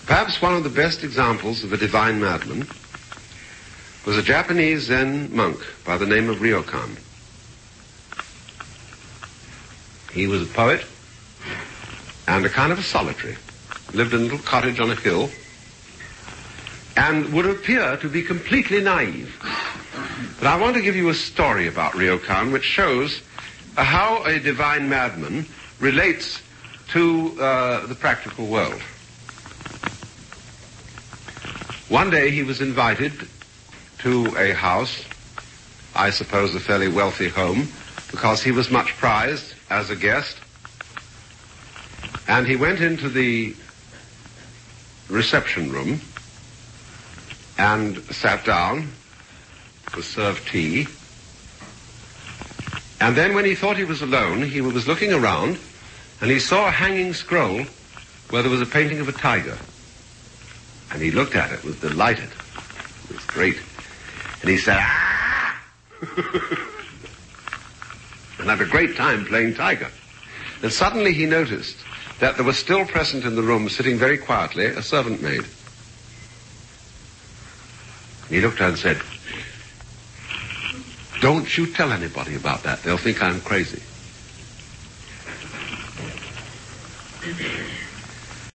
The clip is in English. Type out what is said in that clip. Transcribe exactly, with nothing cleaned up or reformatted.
Perhaps one of the best examples of a divine madman was a Japanese Zen monk by the name of Ryokan. He was a poet and a kind of a solitary. Lived in a little cottage on a hill and would appear to be completely naive. But I want to give you a story about Ryokan which shows uh, how a divine madman relates to uh, the practical world. One day he was invited to a house, I suppose a fairly wealthy home, because he was much prized as a guest. And he went into the reception room and sat down, was served tea. And then when he thought he was alone, he was looking around and he saw a hanging scroll where there was a painting of a tiger. And he looked at it, was delighted. It was great. And he said, ah! And had a great time playing tiger. And suddenly he noticed that there was still present in the room, sitting very quietly, a servant maid. He looked at her and said, don't you tell anybody about that. They'll think I'm crazy.